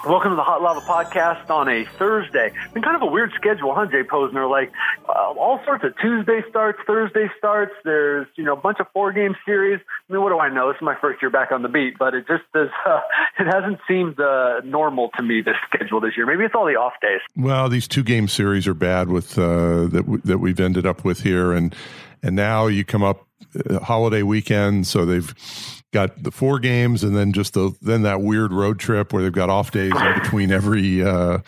Welcome to the Hot Lava Podcast on a Thursday. Been kind of a weird schedule, huh, Jay Posner? Like, all sorts of Tuesday starts, Thursday starts. There's, a bunch of 4-game series. I mean, what do I know? This is my first year back on the beat, but it just is, it hasn't seemed normal to me, this schedule this year. Maybe it's all the off days. Well, these 2-game series are bad with that we've ended up with here. And now you come up holiday weekend, so they've got the 4 games, and then then that weird road trip where they've got off days in between every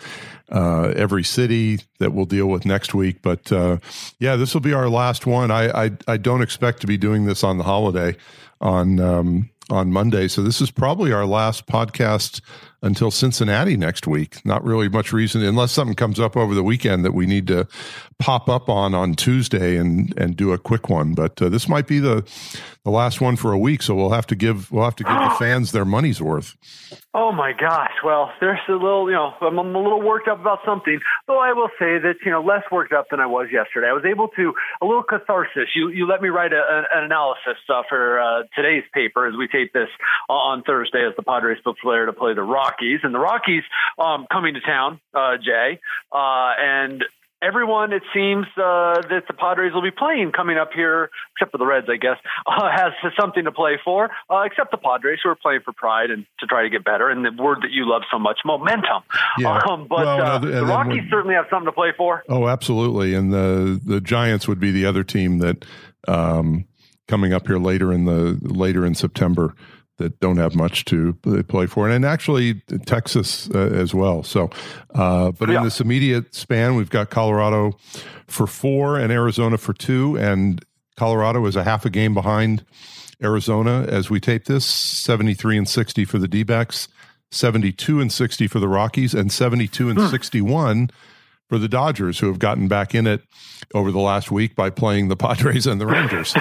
city that we'll deal with next week. But this will be our last one. I don't expect to be doing this on the holiday on Monday, so this is probably our last podcast until Cincinnati next week. Not really much reason, unless something comes up over the weekend that we need to pop up on Tuesday and do a quick one. But this might be the last one for a week, so we'll have to give the fans their money's worth. Oh my gosh! Well, there's a little, I'm a little worked up about something. Though I will say that less worked up than I was yesterday. I was able to a little catharsis. You let me write an analysis for today's paper as we tape this on Thursday, as the Padres prepare to play the Rockies, and the Rockies coming to town, Jay, and everyone, it seems that the Padres will be playing coming up here, except for the Reds, I guess, has something to play for, except the Padres, who are playing for pride and to try to get better, and the word that you love so much, momentum. Yeah. The Rockies certainly have something to play for. Oh, absolutely. And the Giants would be the other team that coming up here later in September that don't have much to play for. And actually Texas as well. So, in this immediate span, we've got Colorado for 4 and Arizona for 2. And Colorado is a half a game behind Arizona as we tape this, 73-60 for the D-backs, 72-60 for the Rockies, and 72-61 for the Dodgers, who have gotten back in it over the last week by playing the Padres and the Rangers.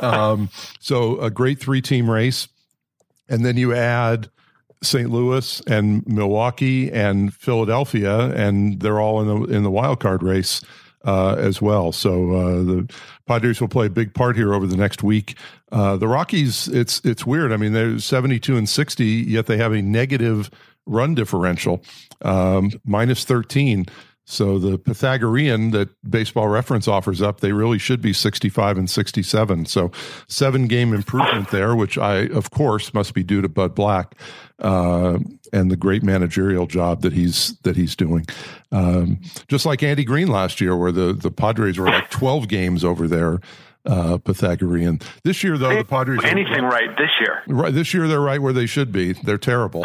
So a great 3-team race. And then you add St. Louis and Milwaukee and Philadelphia, and they're all in the wild card race as well. So the Padres will play a big part here over the next week. The Rockies, it's weird. I mean, they're 72-60, yet they have a negative run differential, minus 13. So the Pythagorean that Baseball Reference offers up, they really should be 65-67. So 7-game improvement there, which of course, must be due to Bud Black and the great managerial job that he's doing. Just like Andy Green last year, where the Padres were like 12 games over there. Pythagorean. This year, though, the Padres anything right this year. Right this year, they're right where they should be. They're terrible.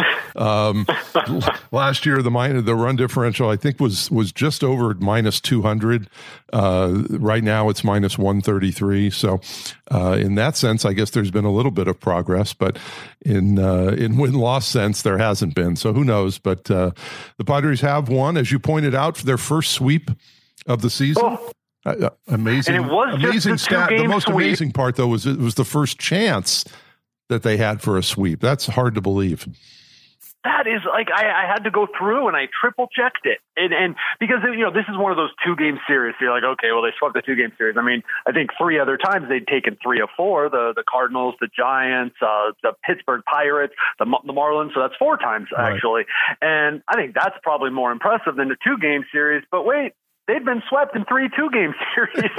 Last year, the run differential I think was just over minus 200. Right now, it's minus 133. So, in that sense, I guess there's been a little bit of progress, but in win-loss sense, there hasn't been. So who knows? But the Padres have won, as you pointed out, for their first sweep of the season. Oh. Amazing, and it was amazing stat. The most amazing part, though, was it was the first chance that they had for a sweep. That's hard to believe. That is like I had to go through and I triple checked it, and because this is one of those 2-game series. So you're like, okay, well they swept the 2-game series. I mean, I think 3 other times they'd taken 3 of 4: the Cardinals, the Giants, the Pittsburgh Pirates, the Marlins. So that's 4 times actually, and I think that's probably more impressive than the 2-game series. But wait. They'd been swept in 3 2-game series.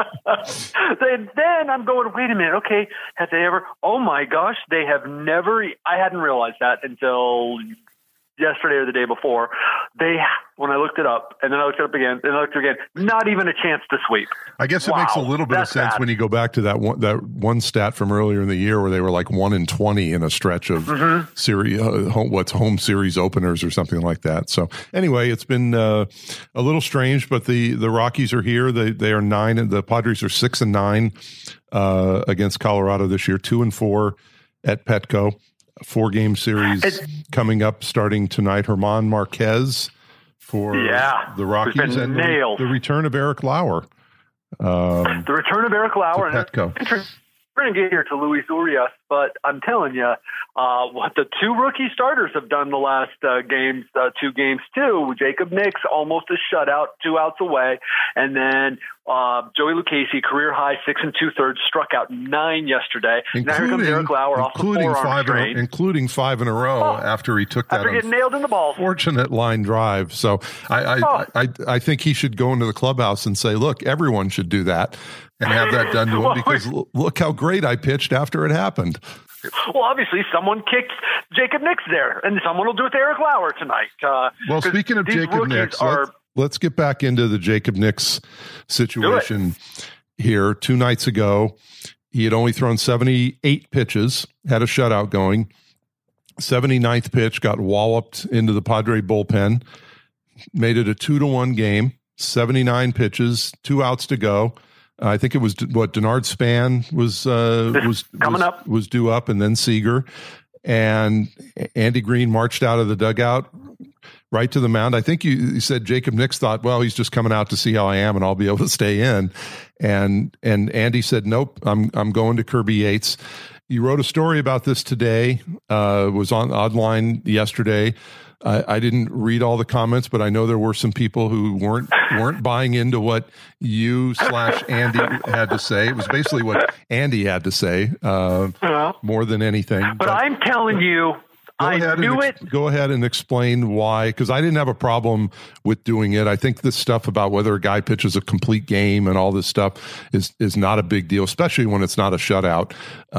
Then I'm going, wait a minute. Okay, have they ever? Oh my gosh, they have never. I hadn't realized that until yesterday or the day before. When I looked it up, and then I looked it up again, and I looked again, not even a chance to sweep. I guess it makes a little bit of sense when you go back to that one stat from earlier in the year where they were like 1-20 in a stretch of series, home series openers or something like that. So anyway, it's been a little strange, but the Rockies are here. They are 9, and the Padres are 6-9 against Colorado this year, 2-4 at Petco. 4-game series coming up starting tonight. German Marquez for the Rockies, and the return of Eric Lauer. The return of Eric Lauer. Petco. We're going to get here to Luis Urias but I'm telling you, what the two rookie starters have done the last two games too. Jacob Nix almost a shutout, 2 outs away, and then Joey Lucchesi, career high 6 2/3, struck out 9 yesterday. Now here comes Eric Lauer off the forearm strain, including 5 in a row after he took that getting nailed in the balls. Fortunate line drive. So I think he should go into the clubhouse and say, look, everyone should do that and have that done to him because look how great I pitched after it happened. Well, obviously, someone kicked Jacob Nix there, and someone will do it to Eric Lauer tonight. Well, speaking of Jacob Nix, let's get back into the Jacob Nix situation here. 2 nights ago, he had only thrown 78 pitches, had a shutout going. 79th pitch, got walloped into the Padre bullpen, made it a 2-1 game, 79 pitches, 2 outs to go. I think it was Denard Span was due up, and then Seager, and Andy Green marched out of the dugout right to the mound. I think you said Jacob Nix thought, well, he's just coming out to see how I am and I'll be able to stay in. And Andy said, nope, I'm going to Kirby Yates. You wrote a story about this today, was on Oddline yesterday. I didn't read all the comments, but I know there were some people who weren't buying into what you/Andy had to say. It was basically what Andy had to say, more than anything. But I'm telling you, I knew it. Go ahead and explain why, because I didn't have a problem with doing it. I think this stuff about whether a guy pitches a complete game and all this stuff is not a big deal, especially when it's not a shutout.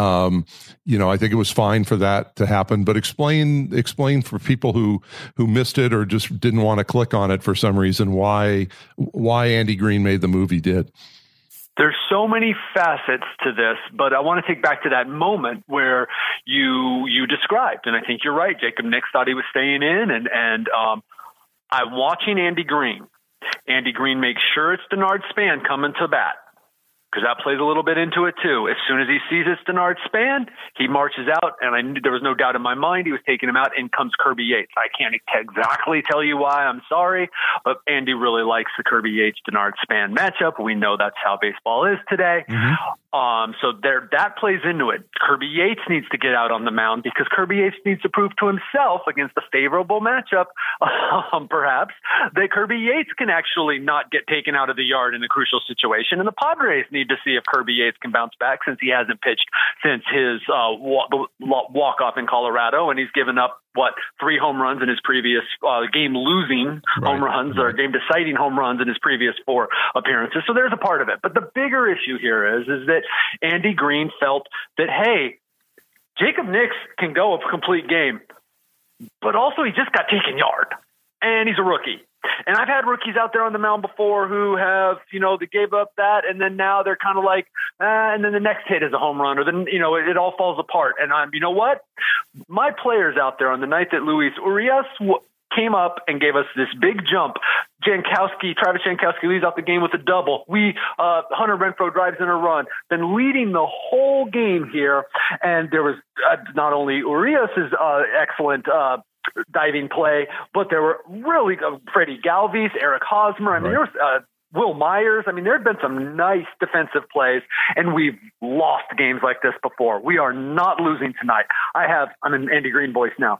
I think it was fine for that to happen. But explain for people who missed it or just didn't want to click on it for some reason why Andy Green made the move he did. There's so many facets to this, but I want to take back to that moment where you described, and I think you're right. Jacob Nix thought he was staying in, and I'm watching Andy Green. Andy Green makes sure it's Denard Span coming to bat, because that plays a little bit into it too. As soon as he sees it's Denard Span, he marches out, and I knew there was no doubt in my mind he was taking him out. In comes Kirby Yates. I can't exactly tell you why. I'm sorry, but Andy really likes the Kirby Yates Denard Span matchup. We know that's how baseball is today. Mm-hmm. So that plays into it. Kirby Yates needs to get out on the mound because Kirby Yates needs to prove to himself against a favorable matchup, perhaps, that Kirby Yates can actually not get taken out of the yard in a crucial situation. And the Padres need to see if Kirby Yates can bounce back since he hasn't pitched since his walk-off in Colorado, and he's given up 3 home runs in his previous game-losing home runs or game-deciding home runs in his previous 4 appearances. So there's a part of it. But the bigger issue here is that Andy Green felt that, hey, Jacob Nix can go a complete game, but also he just got taken yard, and he's a rookie. And I've had rookies out there on the mound before who have, they gave up that, and then now they're kind of like, and then the next hit is a home run, or then, it all falls apart. And you know what? My players out there on the night that Luis Urias came up and gave us this big jump. Travis Jankowski leads off the game with a double. Hunter Renfroe drives in a run, then leading the whole game here. And there was not only Urias's excellent diving play, but there were really Freddie Galvis, Eric Hosmer. I mean, there was Will Myers. I mean, there had been some nice defensive plays, and we've lost games like this before. We are not losing tonight. I'm in Andy Green voice now.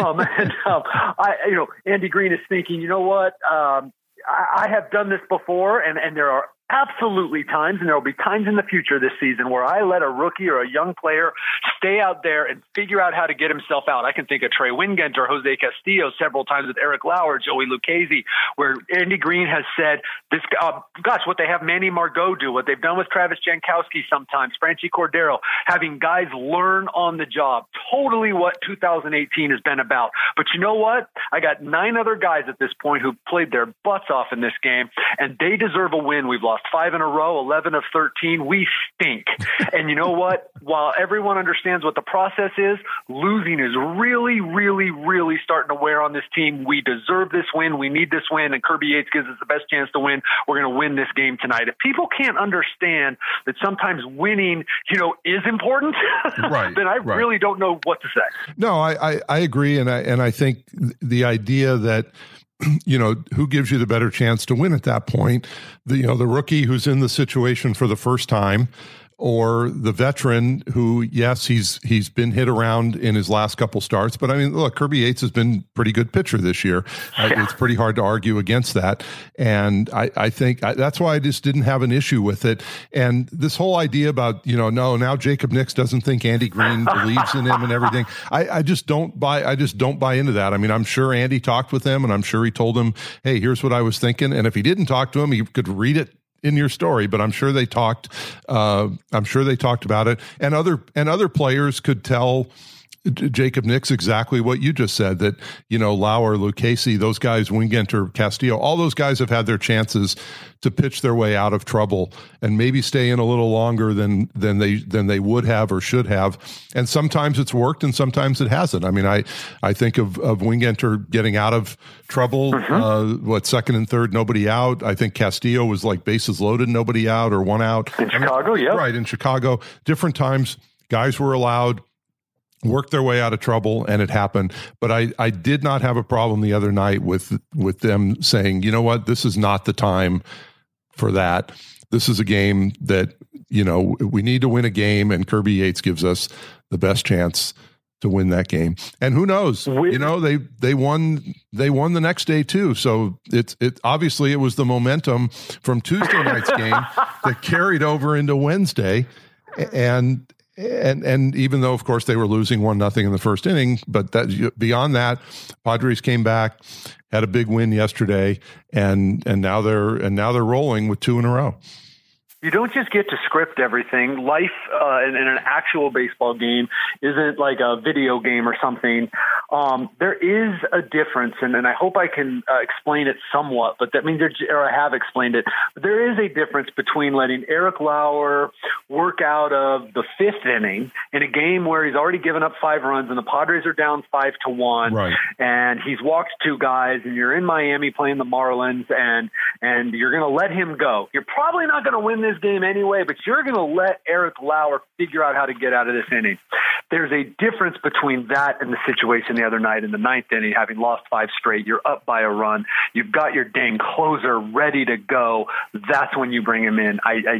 Andy Green is thinking, you know what? I have done this before, and there are absolutely times, and there will be times in the future this season where I let a rookie or a young player stay out there and figure out how to get himself out. I can think of Trey Wingenter, Jose Castillo, several times with Eric Lauer, Joey Lucchesi, where Andy Green has said, what they have Manny Margot do, what they've done with Travis Jankowski sometimes, Franchi Cordero, having guys learn on the job. Totally what 2018 has been about. But you know what? I got 9 other guys at this point who played their butts off in this game, and they deserve a win. We've lost 5 in a row, 11 of 13. We stink. And you know what? While everyone understands what the process is, losing is really, really, really starting to wear on this team. We deserve this win. We need this win, and Kirby Yates gives us the best chance to win. We're going to win this game tonight. If people can't understand that sometimes winning, is important, then I really don't know what to say. No, I agree, and I think the idea that who gives you the better chance to win at that point? The rookie who's in the situation for the first time, or the veteran who, yes, he's been hit around in his last couple starts, but I mean, look, Kirby Yates has been pretty good pitcher this year. It's pretty hard to argue against that. And I think that's why I just didn't have an issue with it. And this whole idea about, no, now Jacob Nix doesn't think Andy Green believes in him and everything. I just don't buy into that. I mean, I'm sure Andy talked with him, and I'm sure he told him, hey, here's what I was thinking. And if he didn't talk to him, he could read it in your story, but I'm sure they talked. I'm sure they talked about it, and other players could tell Jacob Nix exactly what you just said, that Lauer, Lucchesi, those guys, Wingenter, Castillo, all those guys have had their chances to pitch their way out of trouble and maybe stay in a little longer than they would have or should have. And sometimes it's worked and sometimes it hasn't. I mean, I think of Wingenter getting out of trouble, second and third, nobody out. I think Castillo was like bases loaded, nobody out, or one out. In Chicago, yeah. Right, in Chicago. Different times, guys were allowed, worked their way out of trouble, and it happened. But I did not have a problem the other night with them saying, you know what, this is not the time for that. This is a game that, we need to win a game, and Kirby Yates gives us the best chance to win that game. And who knows, they won the next day too. So it obviously it was the momentum from Tuesday night's game that carried over into Wednesday. And even though, of course, they were losing 1-0 in the first inning, but beyond that, Padres came back, had a big win yesterday, and now they're rolling with 2 in a row. You don't just get to script everything. Life in an actual baseball game isn't like a video game or something. There is a difference, and I hope I can explain it somewhat, but that means I have explained it. But there is a difference between letting Eric Lauer work out of the 5th inning in a game where he's already given up 5 runs and the Padres are down 5-1, right, and he's walked 2 guys, and you're in Miami playing the Marlins, and you're going to let him go. You're probably not going to win this game anyway, but you're going to let Eric Lauer figure out how to get out of this inning. There's a difference between that and the situation the other night in the 9th inning, having lost 5 straight. You're up by a run. You've got your dang closer ready to go. That's when you bring him in. I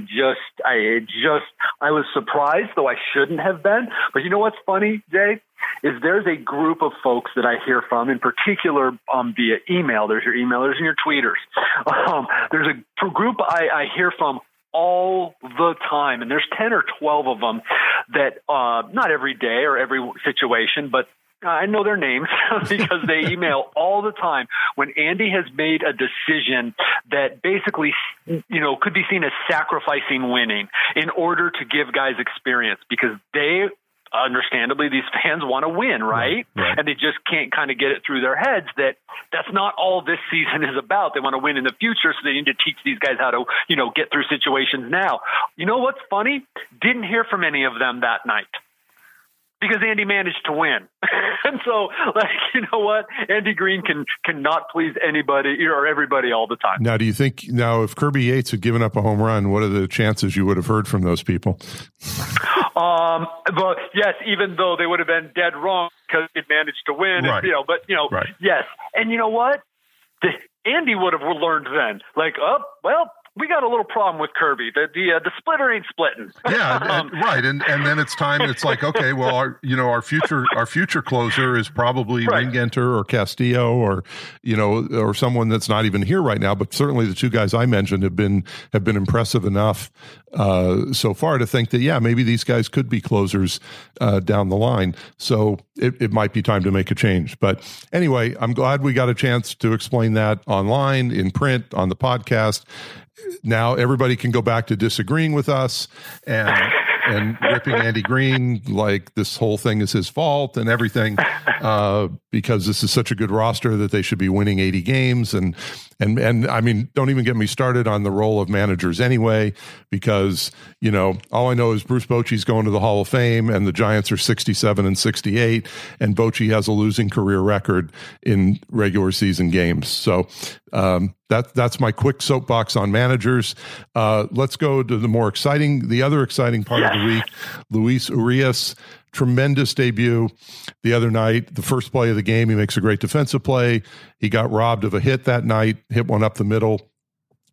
was surprised, though I shouldn't have been. But you know what's funny, Jay? Is there's a group of folks that I hear from, in particular via email. There's your emailers and your tweeters. There's a group I hear from all the time, and there's 10 or 12 of them that not every day or every situation, but I know their names because they email all the time when Andy has made a decision that basically, could be seen as sacrificing winning in order to give guys experience, because they understandably, these fans want to win, right? And they just can't kind of get it through their heads that that's not all this season is about. They want to win in the future, so they need to teach these guys how to, get through situations now. You know what's funny? Didn't hear from any of them that night, because Andy managed to win. And so, you know what? Andy Green cannot please anybody or everybody all the time. Now, do you think, if Kirby Yates had given up a home run, what are the chances you would have heard from those people? But yes, even though they would have been dead wrong because it managed to win, right. Right. Yes. And you know what? Andy would have learned then, we got a little problem with Kirby. The splitter ain't splitting. Yeah, right. And then it's time. It's like, okay, well, our future closer is probably right. Wingenter or Castillo or someone that's not even here right now. But certainly the 2 guys I mentioned have been impressive enough so far to think that maybe these guys could be closers down the line. So it might be time to make a change. But anyway, I'm glad we got a chance to explain that online, in print, on the podcast. Now everybody can go back to disagreeing with us and ripping Andy Green like this whole thing is his fault and everything, because this is such a good roster that they should be winning 80 games. And I mean, don't even get me started on the role of managers anyway, because, all I know is Bruce Bochy's going to the Hall of Fame and the Giants are 67-68, and Bochy has a losing career record in regular season games. So that's my quick soapbox on managers. Let's go to the other exciting part of the week. Luis Urias, tremendous debut the other night. The first play of the game, he makes a great defensive play. He got robbed of a hit that night, hit one up the middle.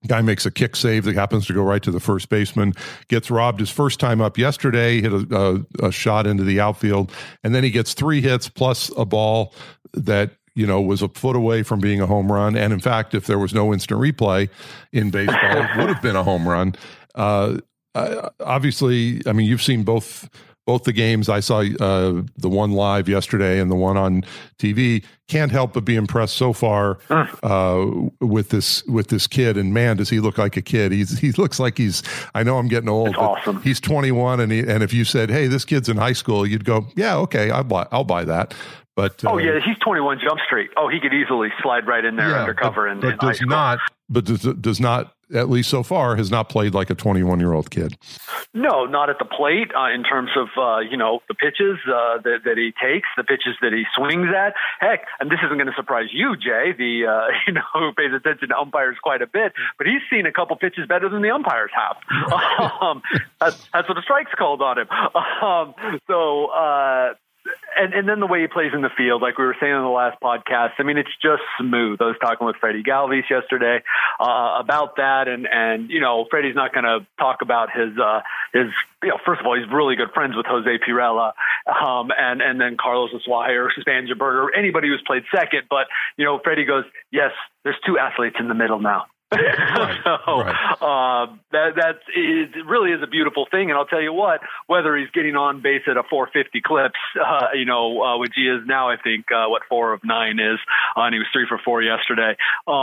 Guy makes a kick save that happens to go right to the first baseman, gets robbed his first time up yesterday, hit a shot into the outfield, and then he gets 3 hits plus a ball that was a foot away from being a home run. And in fact, if there was no instant replay in baseball, it would have been a home run. Obviously, I mean, you've seen both the games. I saw the one live yesterday and the one on TV. Can't help but be impressed so far with this kid. And man, does he look like a kid? He looks like I know I'm getting old. It's awesome. He's 21, and if you said, "Hey, this kid's in high school," you'd go, "Yeah, okay, I'll buy that." But he's 21 Jump Street. Oh, he could easily slide right in there undercover in high school. Does not, at least so far, has not played like a 21-year-old kid. No, not at the plate in terms of, the pitches that he takes, the pitches that he swings at. Heck, and this isn't going to surprise you, Jay, who pays attention to umpires quite a bit, but he's seen a couple pitches better than the umpires have. That's what a strike's called on him. And then the way he plays in the field, like we were saying in the last podcast, I mean, it's just smooth. I was talking with Freddie Galvis yesterday about that, and Freddie's not going to talk about his first of all, he's really good friends with Jose Pirela, and then Carlos Asuaje, Spangenberger, anybody who's played second. But Freddie goes, yes, there's 2 athletes in the middle now. That really is a beautiful thing. And I'll tell you what, whether he's getting on base at a 450 clips, which he is now, I think, 4 of 9 is, and he was 3 for 4 yesterday.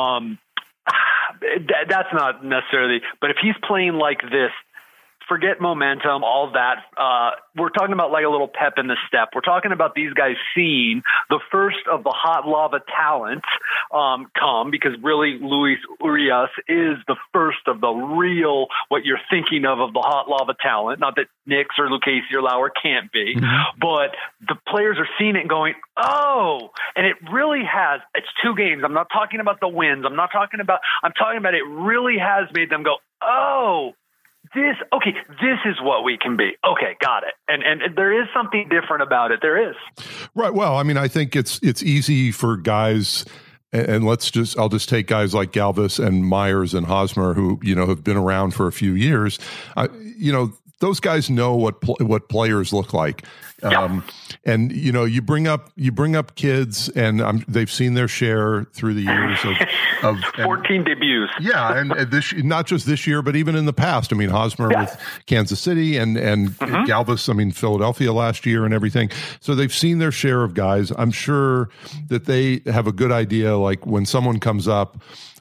That's not necessarily, but if he's playing like this, forget momentum, all that. We're talking about like a little pep in the step. We're talking about these guys seeing the first of the hot lava talent come, because really Luis Urias is the first of the real, what you're thinking of the hot lava talent. Not that Nix or Lucchesi or Lauer can't be, but the players are seeing it and going, oh, and it really has. It's 2 games. I'm not talking about the wins. I'm talking about it really has made them go, oh, this is what we can be. Okay, got it. And there is something different about it. There is. Right. Well, I mean, I think it's easy for guys, and I'll just take guys like Galvis and Myers and Hosmer, who, have been around for a few years. Those guys know what players look like. And you bring up kids, and they've seen their share through the years of 14 debuts. Yeah, and this, not just this year, but even in the past. I mean, Hosmer with Kansas City and Galvis, I mean, Philadelphia last year and everything. So they've seen their share of guys. I'm sure that they have a good idea. Like when someone comes up,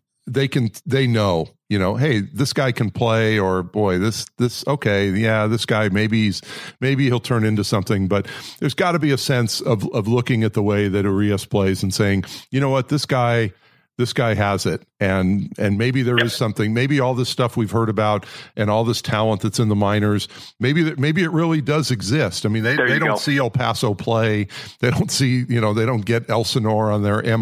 they know, hey, this guy can play, or boy, this guy, maybe he'll turn into something. But there's got to be a sense of looking at the way that Urias plays and saying, you know what, this guy has it. And maybe there is something, maybe all this stuff we've heard about and all this talent that's in the minors, maybe it really does exist. I mean, they don't see El Paso play. They don't see, they don't get Elsinore on their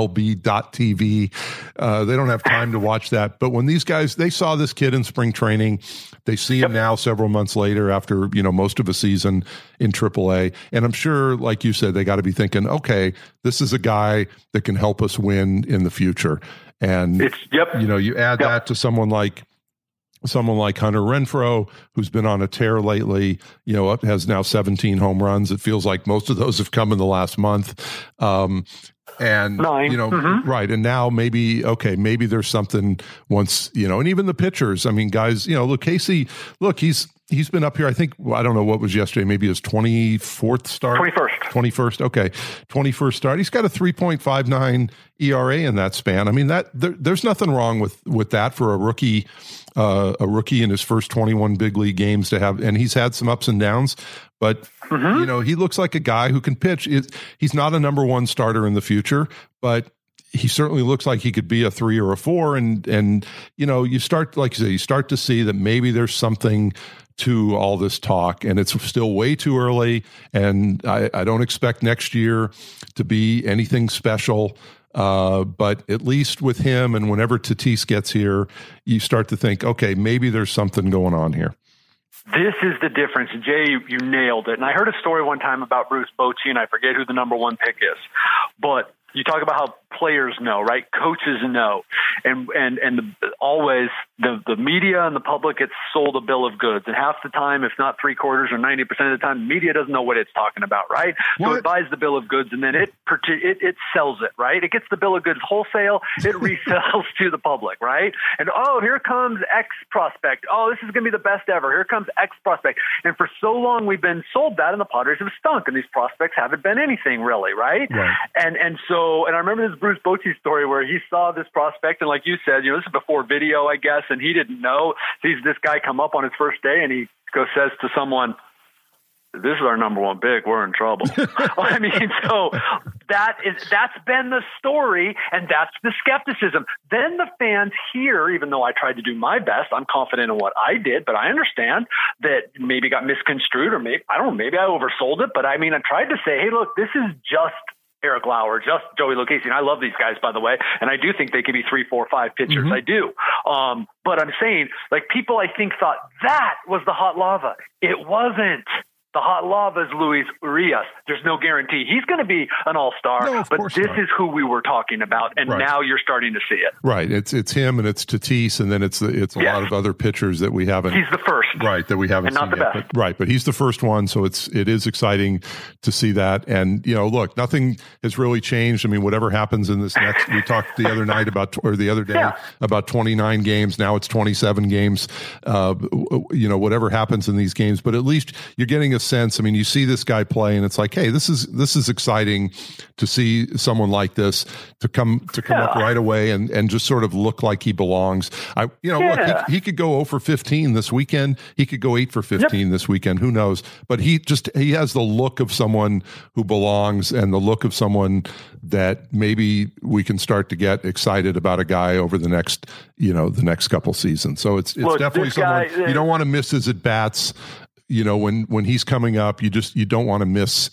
MILB.TV. They don't have time to watch that. But when these guys, they saw this kid in spring training, they see him now several months later after, most of a season in AAA. And I'm sure, like you said, they got to be thinking, okay, this is a guy that can help us win in the future. And you add that to someone like Hunter Renfroe, who's been on a tear lately, has now 17 home runs. It feels like most of those have come in the last month. And 9. Right. And now maybe there's something once, and even the pitchers, I mean, guys, Lucchesi, look, he's been up here. I think, I don't know what was yesterday, maybe his 24th start. 21st. Okay. 21st start. He's got a 3.59 ERA in that span. I mean, there's nothing wrong with that for a rookie in his first 21 big league games to have, and he's had some ups and downs, but he looks like a guy who can pitch. He's not a number 1 starter in the future, but he certainly looks like he could be a 3 or a 4. And you start, like you say, you start to see that maybe there's something to all this talk, and it's still way too early. And I don't expect next year to be anything special. But at least with him, and whenever Tatis gets here, you start to think, okay, maybe there's something going on here. This is the difference. Jay, you nailed it. And I heard a story one time about Bruce Bochy, and I forget who the number 1 pick is. But you talk about how players know, right? Coaches know, always the media and the public gets sold a bill of goods, and half the time, if not 3/4 or 90% of the time, the media doesn't know what it's talking about, right? What? So it buys the bill of goods, and then it sells it, right? It gets the bill of goods wholesale, it resells to the public, right? And here comes X prospect. This is going to be the best ever. Here comes X prospect. And for so long, we've been sold that, and the Padres have stunk, and these prospects haven't been anything really, right? And I remember this Bruce Bochy story where he saw this prospect, and like you said, this is before video, I guess, and he didn't know. Sees this guy come up on his first day, and he says to someone, "This is our number one pick. We're in trouble." I mean, so that's been the story, and that's the skepticism. Then the fans here, even though I tried to do my best, I'm confident in what I did, but I understand that maybe got misconstrued, or maybe I oversold it. But I mean, I tried to say, hey, look, this is just Eric Lauer, just Joey Lucchesi. And I love these guys, by the way, and I do think they could be 3, 4, 5 pitchers. I do. But I'm saying, like, people I think thought that was the hot lava. It wasn't. The hot lava is Luis Urias. There's no guarantee he's going to be an all-star, but this is who we were talking about, and now you're starting to see it. Right. It's him, and it's Tatis, and then it's a lot of other pitchers that we haven't. He's the first, right? That we haven't and not seen the yet. best, but he's the first one, so it is exciting to see that. And look, nothing has really changed. I mean, whatever happens in this next, we talked the other night the other day about 29 games. Now it's 27 games. Whatever happens in these games, but at least you're getting a sense. I mean, you see this guy play, and it's like, hey, this is exciting to see someone like this to come up right away and just sort of look like he belongs. Look, he could go 0 for 15 this weekend. He could go 8 for 15 this weekend. Who knows? But he has the look of someone who belongs, and the look of someone that maybe we can start to get excited about a guy over the next couple seasons. So it's definitely someone you don't want to miss his at bats. When he's coming up, you don't want to miss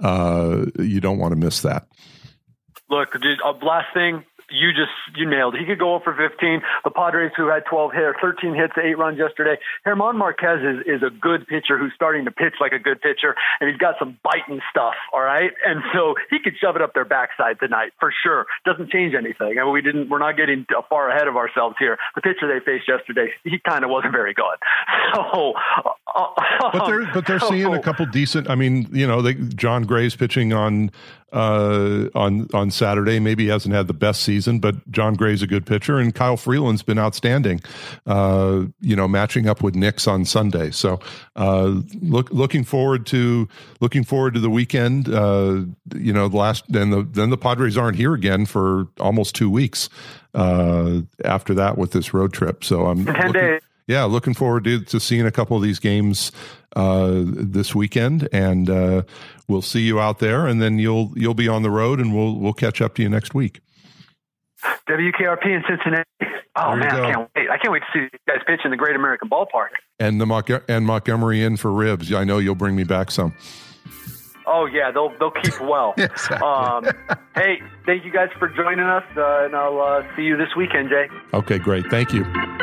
that. Look, dude, last thing, you nailed it. He could go 0 for 15. The Padres, who had 13 hits, 8 runs yesterday. German Marquez is a good pitcher who's starting to pitch like a good pitcher, and he's got some biting stuff, all right? And so he could shove it up their backside tonight for sure. Doesn't change anything. I mean, we're not getting far ahead of ourselves here. The pitcher they faced yesterday, he kind of wasn't very good. So, but they're seeing a couple decent. I mean, John Gray's pitching on Saturday. Maybe he hasn't had the best season, but John Gray's a good pitcher, and Kyle Freeland's been outstanding. Matching up with Nix on Sunday. So looking forward to the weekend. Then the Padres aren't here again for almost 2 weeks after that with this road trip. So I'm 10 days. Yeah, looking forward to seeing a couple of these games this weekend, and we'll see you out there, and then you'll be on the road, and we'll catch up to you next week. WKRP in Cincinnati. Oh man, I can't wait to see you guys pitch in the Great American Ballpark. And Montgomery in for ribs. I know you'll bring me back some. Oh yeah, they'll keep well. Exactly. Hey, thank you guys for joining us, and I'll see you this weekend, Jay. Okay, great. Thank you.